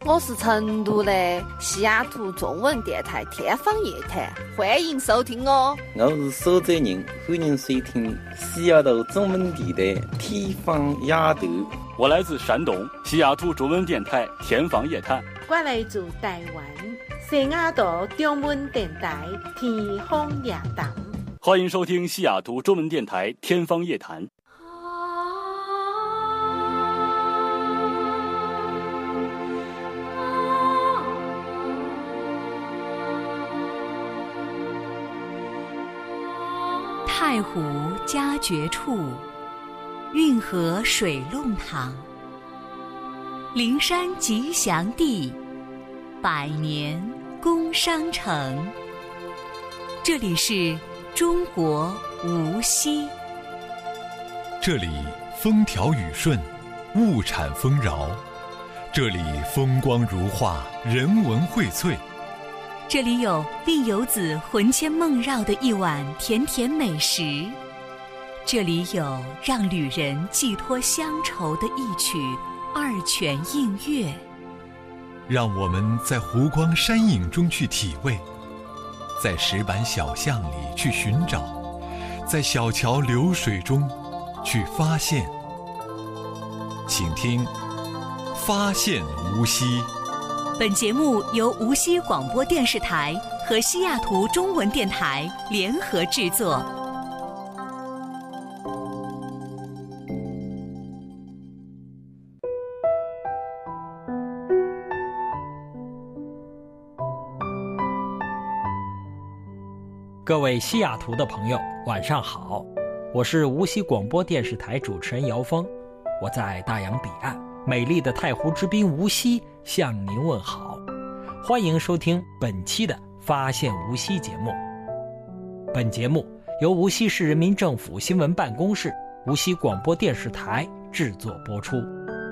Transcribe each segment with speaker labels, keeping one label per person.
Speaker 1: 我是成都的西雅图中文电台天方夜谭，欢迎收听哦。
Speaker 2: 我是苏州人，欢迎收听西雅图中文电台天方夜谭。
Speaker 3: 我来自山东西雅图中文电台天方夜谭。
Speaker 4: 我来自台湾西雅图中文电台天方夜谭。
Speaker 3: 欢迎收听西雅图中文电台天方夜谭。
Speaker 5: 太湖佳绝处，运河水弄堂，灵山吉祥地，百年工商城。这里是中国无锡。
Speaker 6: 这里风调雨顺，物产丰饶。这里风光如画，人文荟萃。
Speaker 5: 这里有令游子魂牵梦绕的一碗甜甜美食，这里有让旅人寄托乡愁的一曲二泉映月。
Speaker 6: 让我们在湖光山影中去体味，在石板小巷里去寻找，在小桥流水中去发现。请听《发现无锡》。
Speaker 5: 本节目由无锡广播电视台和西雅图中文电台联合制作。
Speaker 7: 各位西雅图的朋友，晚上好，我是无锡广播电视台主持人姚峰，我在大洋彼岸美丽的太湖之滨无锡向您问好，欢迎收听本期的发现无锡节目。本节目由无锡市人民政府新闻办公室、无锡广播电视台制作播出。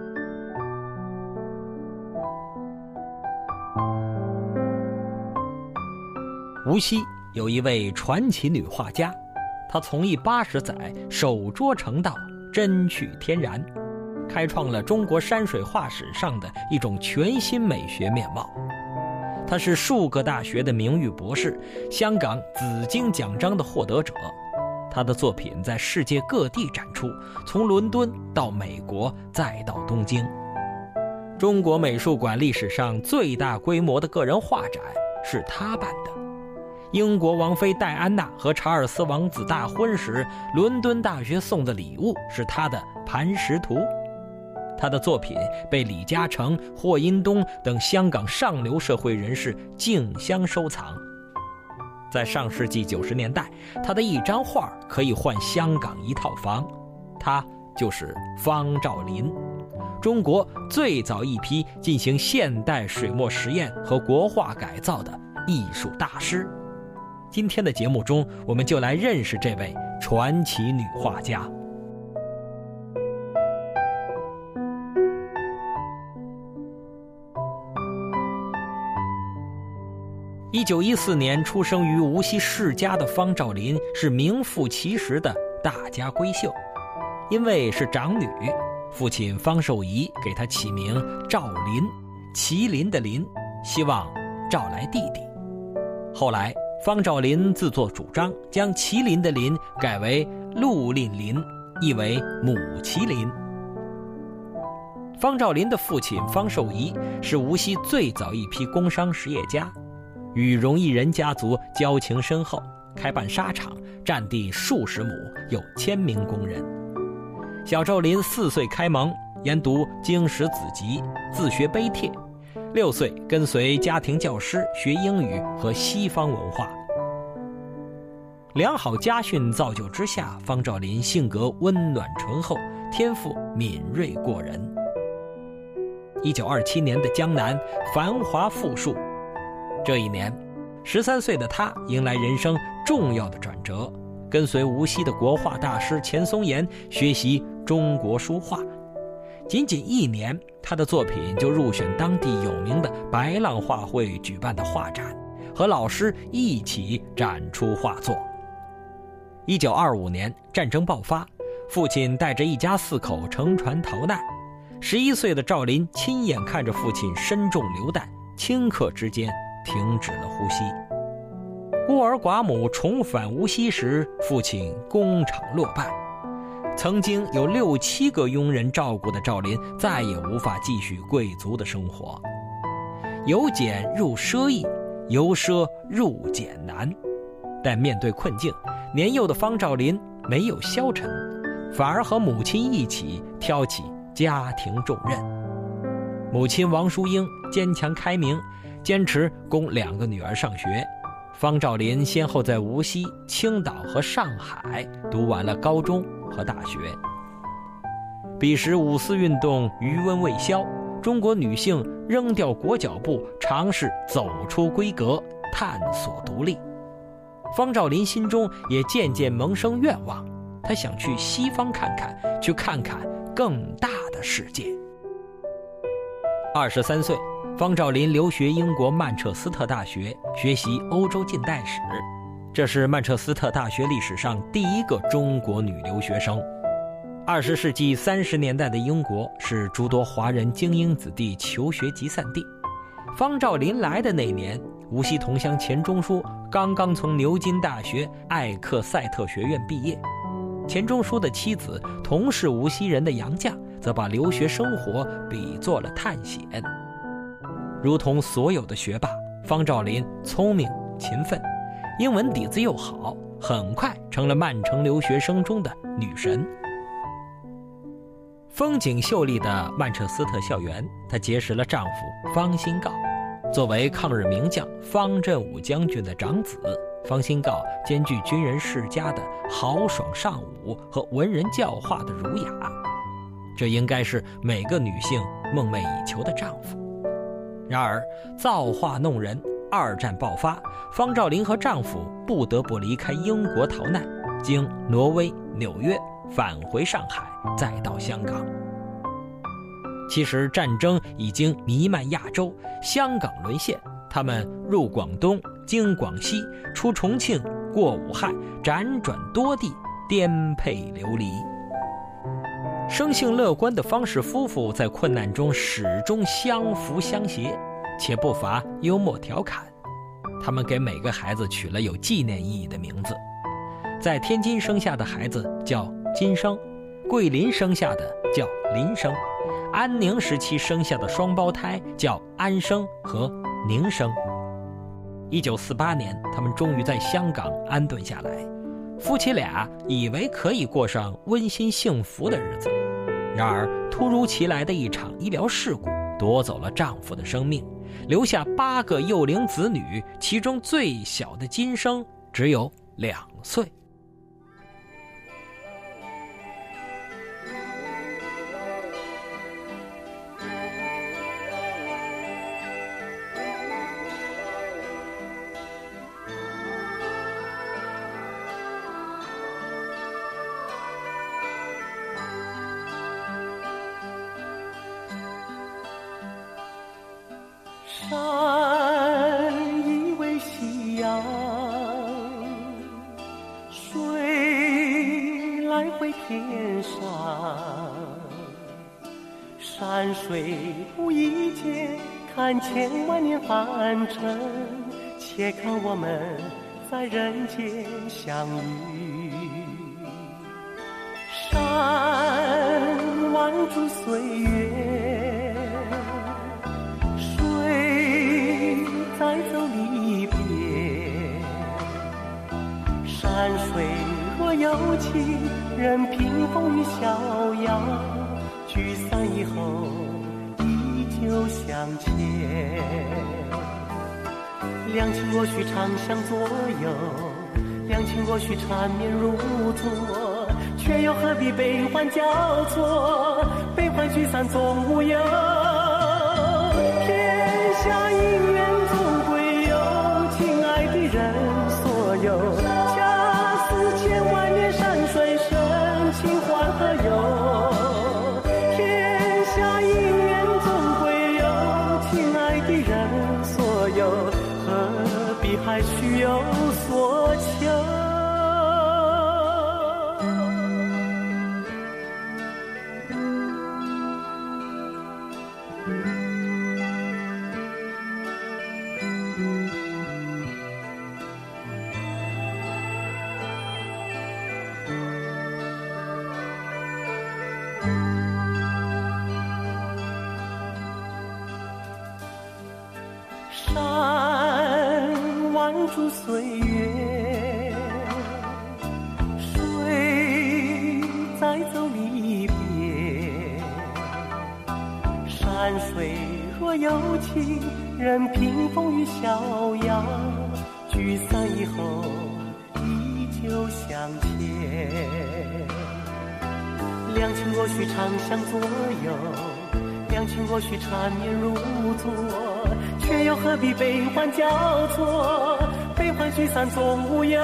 Speaker 7: 无锡有一位传奇女画家，她从艺80载，手拙成道，真趣天然，开创了中国山水画史上的一种全新美学面貌。他是数个大学的名誉博士，香港紫荆奖章的获得者。他的作品在世界各地展出，从伦敦到美国，再到东京。中国美术馆历史上最大规模的个人画展是他办的。英国王妃戴安娜和查尔斯王子大婚时，伦敦大学送的礼物是他的磐石图。他的作品被李嘉诚、霍英东等香港上流社会人士竞相收藏。在上世纪90年代，他的一张画可以换香港一套房，他就是方兆林，中国最早一批进行现代水墨实验和国画改造的艺术大师。今天的节目中，我们就来认识这位传奇女画家。1914年出生于无锡世家的方兆林是名副其实的大家闺秀。因为是长女，父亲方寿仪给她起名兆林，麒麟的麟，希望召来弟弟。后来方兆林自作主张，将麒麟的麟改为陆令麟，意为母麒麟。方兆林的父亲方寿仪是无锡最早一批工商实业家，与荣毅人家族交情深厚，开办纱厂，占地数十亩，有1000名工人。小兆林4岁开蒙，研读经史子集，自学碑帖。6岁跟随家庭教师学英语和西方文化。良好家训造就之下，方兆林性格温暖醇厚，天赋敏锐过人。1927年的江南繁华富庶，这一年13岁的他迎来人生重要的转折，跟随无锡的国画大师钱松岩学习中国书画。仅仅1年，他的作品就入选当地有名的白浪画会举办的画展，和老师一起展出画作。1925年战争爆发，父亲带着一家4口乘船逃难。 11岁的赵林亲眼看着父亲身中流弹，顷刻之间停止了呼吸。孤儿寡母重返无锡时，父亲工厂落败，曾经有6、7个佣人照顾的赵林再也无法继续贵族的生活。由俭入奢易，由奢入俭难。但面对困境，年幼的方兆林没有消沉，反而和母亲一起挑起家庭重任。母亲王淑英坚强开明，坚持供2个女儿上学。方兆林先后在无锡、青岛和上海读完了高中和大学。彼时五四运动余温未消，中国女性扔掉裹脚布，尝试走出闺阁，探索独立。方兆林心中也渐渐萌生愿望，他想去西方看看，去看看更大的世界。23岁，方兆林留学英国曼彻斯特大学，学习欧洲近代史。这是曼彻斯特大学历史上第一个中国女留学生。20世纪30年代的英国是诸多华人精英子弟求学集散地。方兆林来的那年，无锡同乡钱钟书刚刚从牛津大学艾克塞特学院毕业。钱钟书的妻子，同是无锡人的杨绛，则把留学生活比作了探险。如同所有的学霸，方兆林聪明勤奋，英文底子又好，很快成了曼城留学生中的女神。风景秀丽的曼彻斯特校园，她结识了丈夫方新镐。作为抗日名将方振武将军的长子，方新镐兼具军人世家的豪爽尚武和文人教化的儒雅，这应该是每个女性梦寐以求的丈夫。然而造化弄人，2战爆发，方兆林和丈夫不得不离开英国逃难，经挪威、纽约返回上海，再到香港。其实战争已经弥漫亚洲，香港沦陷，他们入广东，经广西，出重庆，过武汉，辗转多地，颠沛流离。生性乐观的方氏夫妇在困难中始终相扶相携，且不乏幽默调侃。他们给每个孩子取了有纪念意义的名字，在天津生下的孩子叫金生，桂林生下的叫林生，安宁时期生下的双胞胎叫安生和宁生。1948年，他们终于在香港安顿下来，夫妻俩以为可以过上温馨幸福的日子。然而突如其来的一场医疗事故夺走了丈夫的生命，留下8个幼龄子女，其中最小的金生只有2岁。
Speaker 8: 山依为夕阳，水来回天上，山水不一间，看千万年凡尘，且看我们在人间相遇。山挽住岁月，水载走离别。山水若有情，任凭风雨逍遥，聚散以后依旧相牵。两情若许长相左右，两情若许缠绵如昨，却又何必悲欢交错，悲欢聚散总无忧。天下姻缘总归有，亲爱的人所有，恰似千万年山水深情欢何有。天下姻缘总归有，亲爱的人所有，何必还需有所求。 驻岁月，谁在走离别？山水若有情，任凭风雨逍遥，聚散以后依旧相牵。两情或许长相左右，两情或许缠绵如昨，却又何必悲欢交错？悲欢聚散总无忧。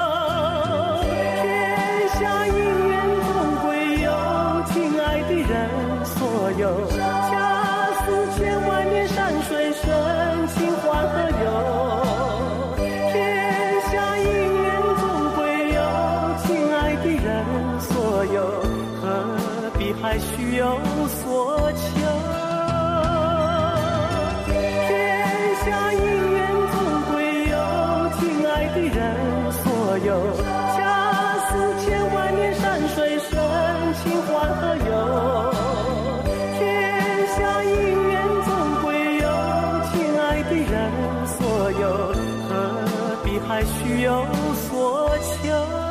Speaker 8: 天下姻缘总归有，亲爱的人所有。恰似千万年山水深情换何由？天下姻缘总归有，亲爱的人所有。何必还需有所求？天下姻缘总归有，亲爱的人所有。恰似千万年山水深情换何由？天下姻缘总归有，亲爱的人所有。何必还需有所求？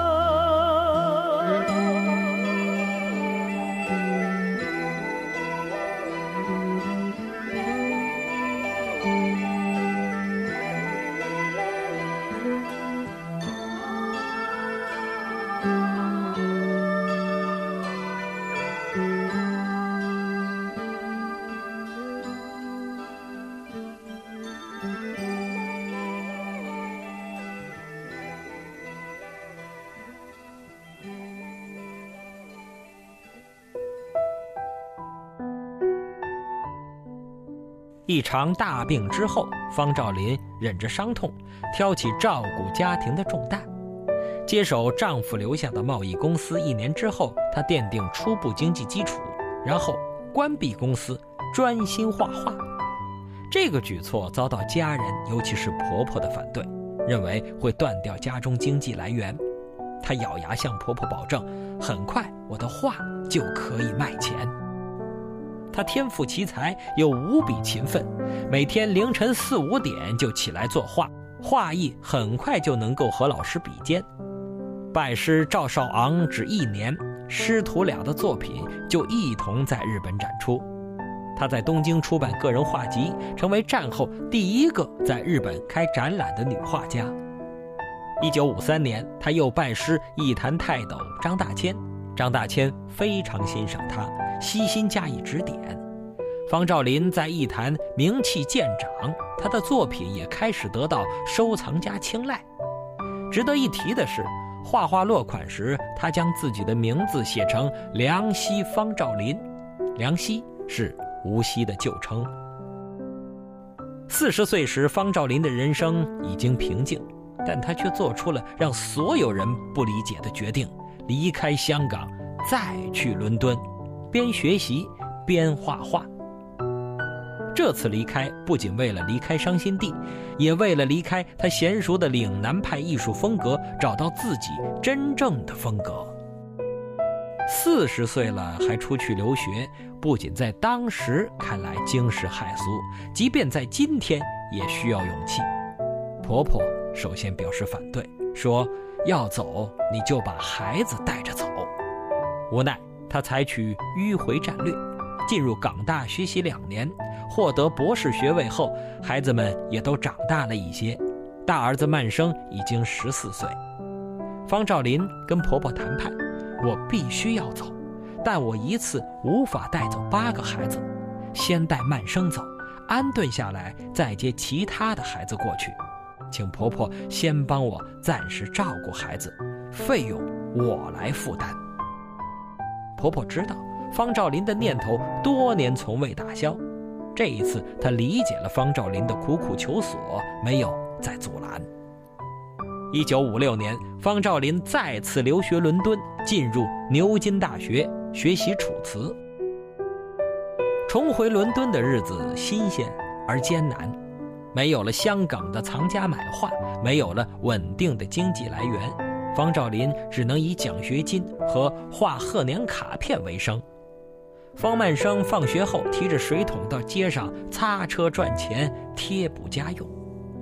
Speaker 7: 一场大病之后，方兆林忍着伤痛，挑起照顾家庭的重担。接手丈夫留下的贸易公司1年之后，她奠定初步经济基础，然后关闭公司，专心画画。这个举措遭到家人，尤其是婆婆的反对，认为会断掉家中经济来源。她咬牙向婆婆保证，很快我的画就可以卖钱。她天赋奇才，又无比勤奋，每天凌晨4、5点就起来作画，画艺很快就能够和老师比肩。拜师赵少昂只1年，师徒俩的作品就一同在日本展出。她在东京出版个人画集，成为战后第一个在日本开展览的女画家。1953年，她又拜师艺坛泰斗张大千，张大千非常欣赏她，悉心加以指点。方兆林在艺坛名气渐长，他的作品也开始得到收藏家青睐。值得一提的是，画画落款时，他将自己的名字写成梁溪方兆林，梁溪是无锡的旧称。40岁时，方兆林的人生已经平静，但他却做出了让所有人不理解的决定，离开香港，再去伦敦，边学习边画画。这次离开不仅为了离开伤心地，也为了离开他娴熟的岭南派艺术风格，找到自己真正的风格。40岁了还出去留学，不仅在当时看来惊世骇俗，即便在今天也需要勇气。婆婆首先表示反对，说要走你就把孩子带着走。无奈她采取迂回战略，进入港大学习2年，获得博士学位后，孩子们也都长大了一些。大儿子曼生已经14岁。方兆林跟婆婆谈判，我必须要走，但我一次无法带走8个孩子，先带曼生走，安顿下来再接其他的孩子过去，请婆婆先帮我暂时照顾孩子，费用我来负担。婆婆知道方兆林的念头多年从未打消，这一次她理解了方兆林的苦苦求索，没有再阻拦。1956年，方兆林再次留学伦敦，进入牛津大学学习楚辞。重回伦敦的日子新鲜而艰难，没有了香港的藏家买画，没有了稳定的经济来源，方兆林只能以奖学金和画贺年卡片为生。方曼生放学后提着水桶到街上擦车赚钱，贴补家用。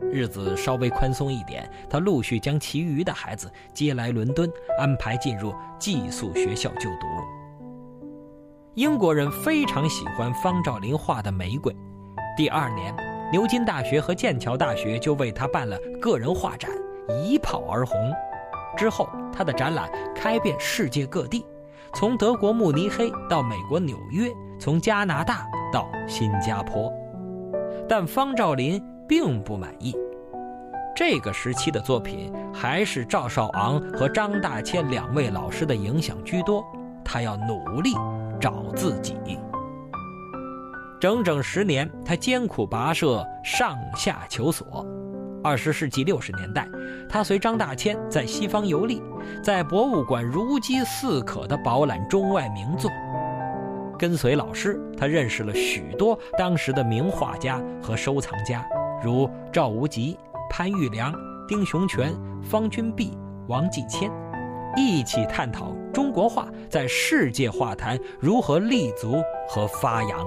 Speaker 7: 日子稍微宽松一点，他陆续将其余的孩子接来伦敦，安排进入寄宿学校就读。英国人非常喜欢方兆林画的玫瑰，第2年，牛津大学和剑桥大学就为他办了个人画展，一炮而红。之后，他的展览开遍世界各地，从德国慕尼黑到美国纽约，从加拿大到新加坡。但方兆林并不满意，这个时期的作品还是赵少昂和张大千2位老师的影响居多，他要努力找自己。整整10年，他艰苦跋涉，上下求索。20世纪60年代，他随张大千在西方游历，在博物馆如饥似渴地饱览中外名作。跟随老师，他认识了许多当时的名画家和收藏家，如赵无极、潘玉良、丁雄泉、方君璧、王继谦，一起探讨中国画在世界画坛如何立足和发扬。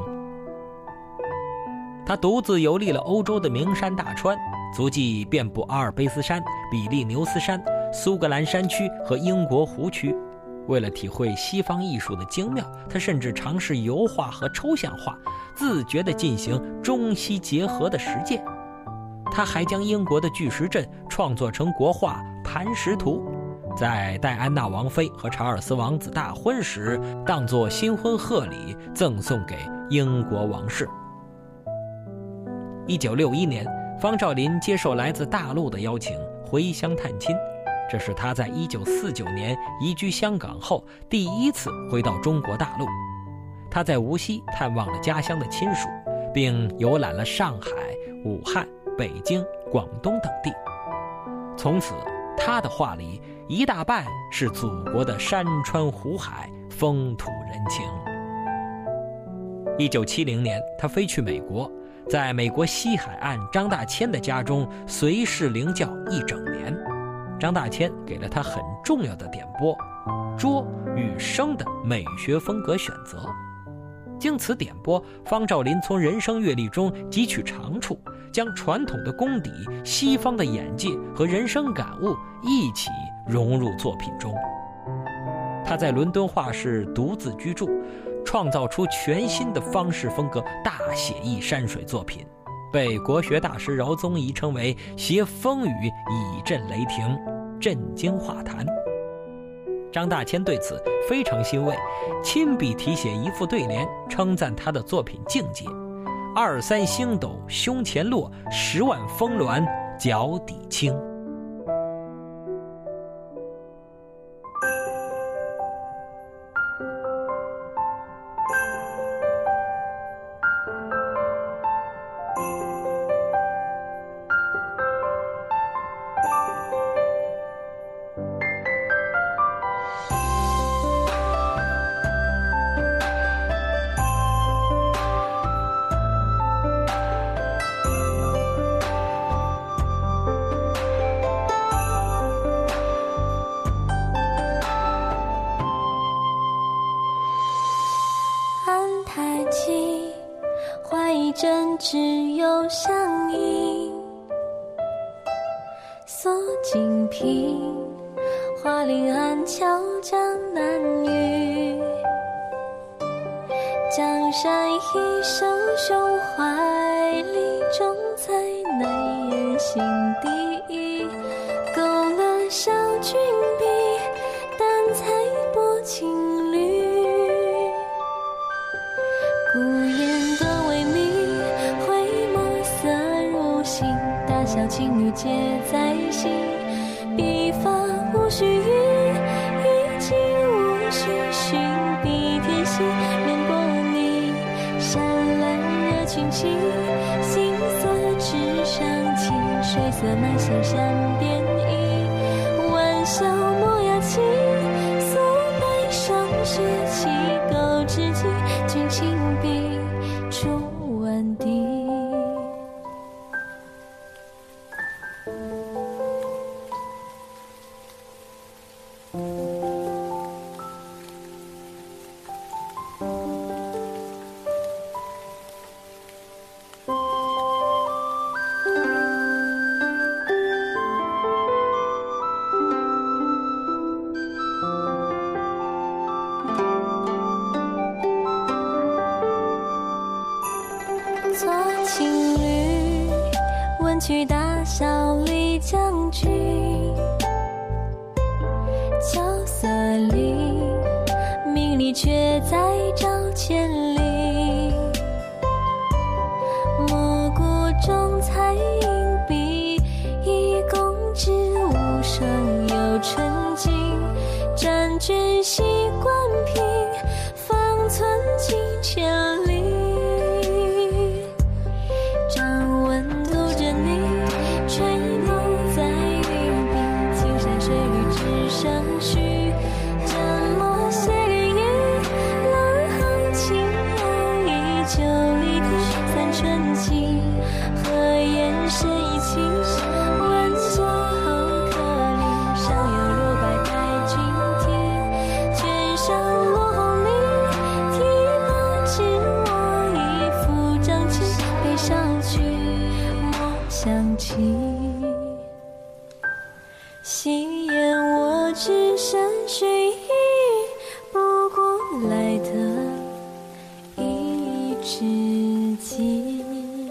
Speaker 7: 他独自游历了欧洲的名山大川，足迹遍布阿尔卑斯山、比利牛斯山、苏格兰山区和英国湖区。为了体会西方艺术的精妙，他甚至尝试油画和抽象画，自觉地进行中西结合的实践。他还将英国的巨石阵创作成国画《磐石图》，在戴安娜王妃和查尔斯王子大婚时，当作新婚贺礼赠送给英国王室。1961年，方兆林接受来自大陆的邀请，回乡探亲。这是他在1949年移居香港后第一次回到中国大陆。他在无锡探望了家乡的亲属，并游览了上海、武汉、北京、广东等地。从此，他的画里一大半是祖国的山川湖海、风土人情。1970年，他飞去美国，在美国西海岸张大千的家中随侍领教1整年。张大千给了他很重要的点拨：拙与生的美学风格选择。经此点拨，方兆林从人生阅历中汲取长处，将传统的功底、西方的眼界和人生感悟一起融入作品中。他在伦敦画室独自居住，创造出全新的方式风格大写意山水作品，被国学大师饶宗颐称为携风雨以振雷霆，震惊画坛。张大千对此非常欣慰，亲笔题写一副对联，称赞他的作品境界：2、3星斗胸前落，10万峰峦脚底青。
Speaker 9: 真只有相映，锁紧屏，花林暗桥江南雨。江山易守，胸怀里重在难言心底。勾勒小君笔，淡彩拨青缕。孤雁多为迷，回眸色如新。大小情侣皆在心，笔法无须语，语境无需寻。笔天心，面波你，山岚热群起，星色纸上情，水色满袖山边意。玩笑莫雅气，素白霜雪起，钩知己，君亲笔出万底。 情侣，问渠大小李将军，角色里名利却在招千里，蘑菇中采银币，以公之无声又纯净，占据习惯品，方寸金千里。掌纹读着你，吹梦在云鬓，青山水绿只剩许，战墨写涟漪，浪横情爱依旧离题，三春情，和颜深一情，温酒后客里，上有若白带君听，卷上落红泥，提马知我已负正气，悲伤去莫相弃，戏言我只身睡意，不过来的一知己。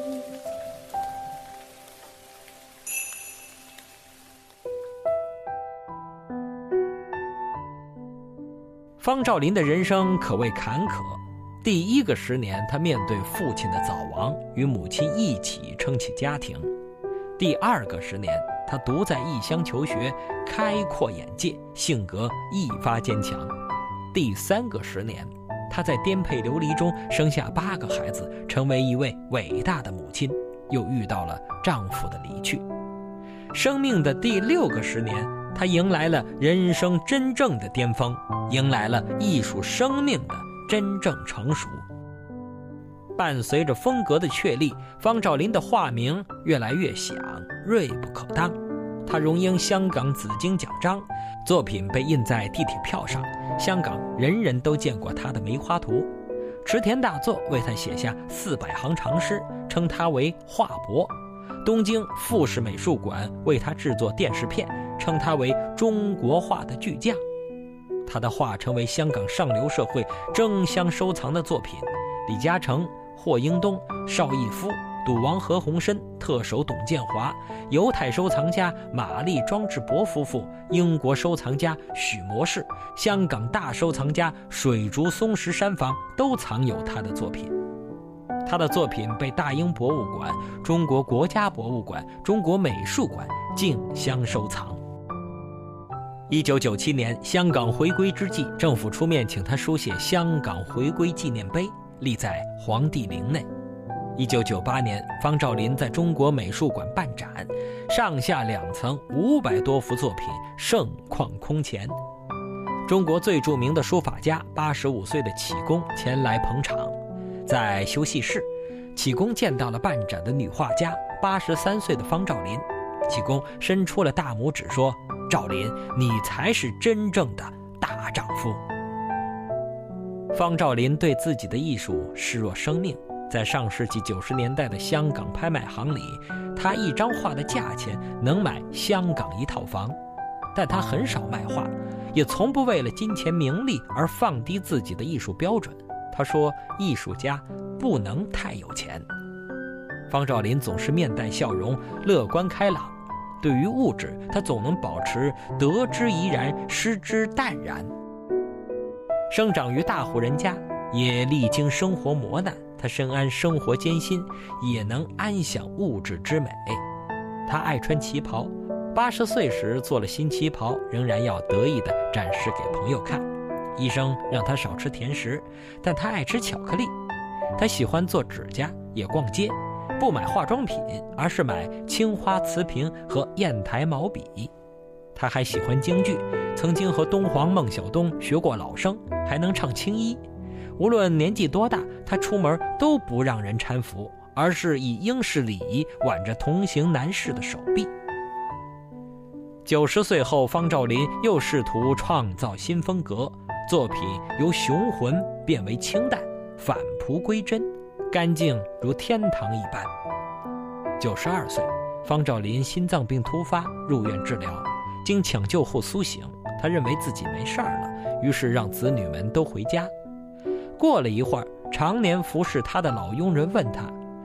Speaker 7: 方兆林的人生可谓坎坷。第1个10年，他面对父亲的早亡，与母亲一起撑起家庭；第2个10年，他独在异乡求学，开阔眼界，性格愈发坚强；第3个10年，他在颠沛流离中生下8个孩子，成为一位伟大的母亲，又遇到了丈夫的离去。生命的第6个10年，他迎来了人生真正的巅峰，迎来了艺术生命的真正成熟。伴随着风格的确立，方兆林的画名越来越响，锐不可当。他荣膺香港紫荆奖章，作品被印在地铁票上，香港人人都见过他的梅花图。池田大作为他写下400行长诗，称他为画伯。东京富士美术馆为他制作电视片，称他为中国画的巨匠。他的画成为香港上流社会争相收藏的作品。李嘉诚、霍英东、邵逸夫、赌王何鸿燊、特首董建华、犹太收藏家玛丽庄志博夫妇、英国收藏家许模式、香港大收藏家水竹松石山房都藏有他的作品。他的作品被大英博物馆、中国国家博物馆、中国美术馆竞相收藏。1997年香港回归之际，政府出面请他书写香港回归纪念碑，立在黄帝陵内。1998年，方兆林在中国美术馆办展，上下2层500多幅作品盛况空前。中国最著名的书法家85岁的启功前来捧场，在休息室，启功见到了办展的女画家83岁的方兆林。启功伸出了大拇指说：“兆林，你才是真正的大丈夫。”方兆林对自己的艺术视若生命。在上世纪90年代的香港拍卖行里，他一张画的价钱能买香港1套房。但他很少卖画，也从不为了金钱名利而放低自己的艺术标准。他说，艺术家不能太有钱。方兆林总是面带笑容，乐观开朗。对于物质，他总能保持得之怡然，失之淡然。生长于大户人家，也历经生活磨难，他深谙生活艰辛，也能安享物质之美。他爱穿旗袍，80岁时做了新旗袍，仍然要得意地展示给朋友看。医生让他少吃甜食，但他爱吃巧克力。他喜欢做指甲，也逛街，不买化妆品，而是买青花瓷瓶和砚台毛笔。他还喜欢京剧，曾经和东皇孟小冬学过老生，还能唱青衣。无论年纪多大，他出门都不让人搀扶，而是以英式礼仪挽着同行男士的手臂。90岁后，方兆林又试图创造新风格，作品由雄浑变为清淡，返璞归真，干净如天堂一般。92岁，方兆林心脏病突发，入院治疗，经抢救后苏醒，他认为自己没事儿了，于是让子女们都回家。过了一会儿，常年服侍他的老佣人问他：“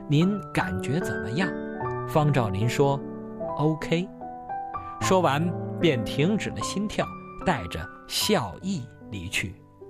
Speaker 7: 您感觉怎么样？方兆林说 OK， 说完便停止了心跳，带着笑意离去。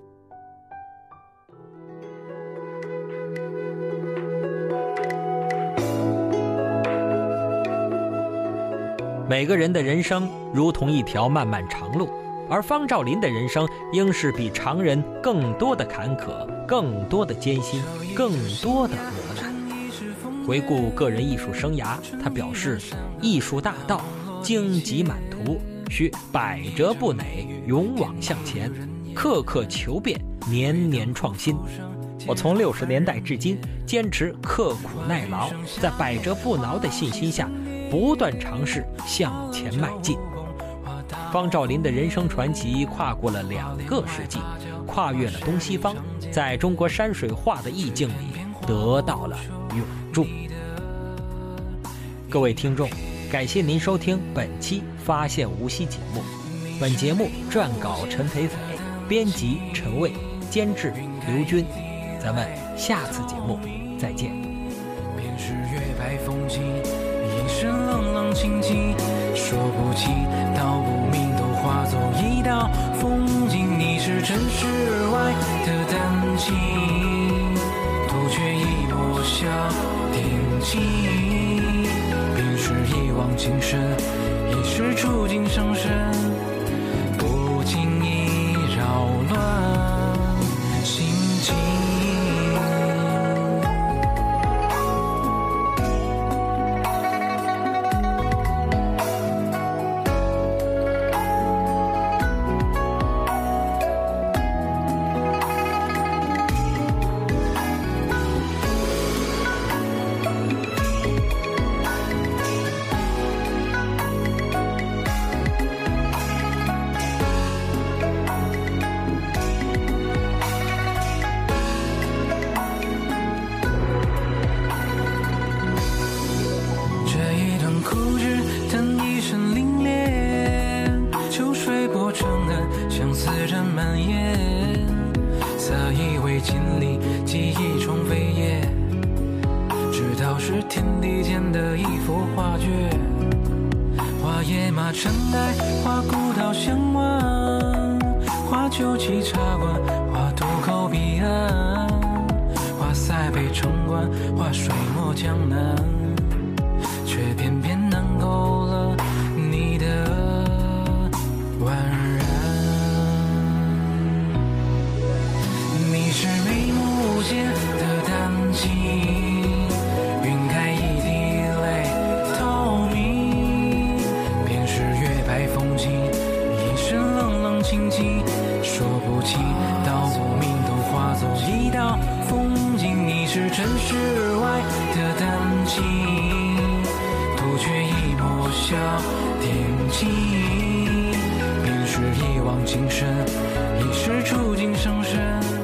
Speaker 7: 每个人的人生如同一条漫漫长路，而方兆林的人生应是比常人更多的坎坷，更多的艰辛，更多的磨难。回顾个人艺术生涯，他表示，艺术大道荆棘满途，需百折不馁，勇往向前，刻刻求变，年年创新。我从60年代至今坚持刻苦耐劳，在百折不挠的信心下不断尝试向前迈进。方兆林的人生传奇跨过了2个世纪，跨越了东西方，在中国山水画的意境里得到了永驻。各位听众，感谢您收听本期发现无锡节目。本节目撰稿陈培斐，编辑陈卫，监制刘军。咱们下次节目再见。
Speaker 10: 便是月白风清，一身冷冷清清，说不清道不明，都化作一道风景。你是尘世外的丹青，独却一抹笑天晴。便是一往情深，一世触景伤身，不经意扰乱心情。陈代画古道相望，画酒旗茶馆，画渡口彼岸，画塞北城关，画水墨江南，却偏偏难够了你的宛然。你是眉目间的丹青，晕开一滴泪透明，便是月白风清，一身冷冷清清，说不清道不明，都化作一道风景。你是尘世外的丹青，独却一抹笑天晴，便是一往情深，一世触景伤身。